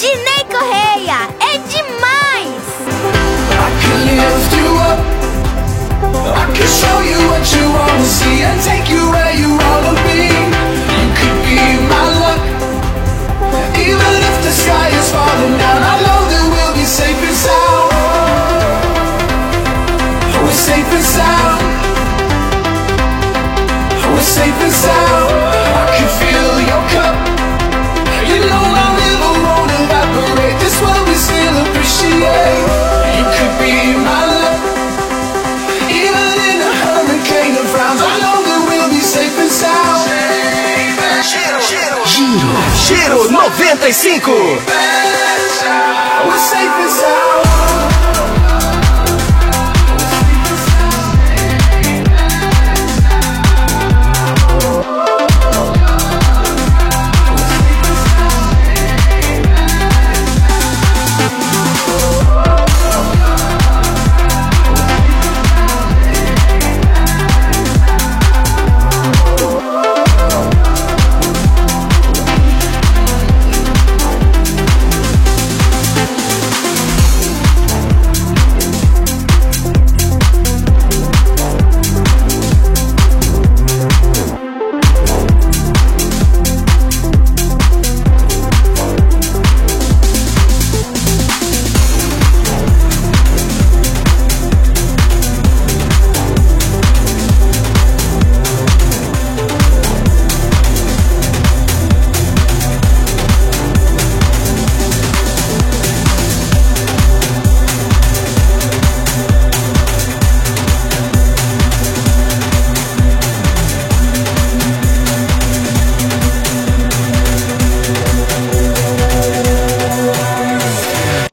Dinei Correia, é demais! I can lift you up, I can show you what you wanna see and take you where you wanna be. You could be my luck, even if the sky is falling down. I know that we'll be safe and sound. We're safe and sound. We're safe and sound. I can feel your cup. You know our river won't evaporate. This world we still appreciate. You could be my love, even in a hurricane of frowns. I know that we'll be safe and sound. Giro 95. We're safe and sound.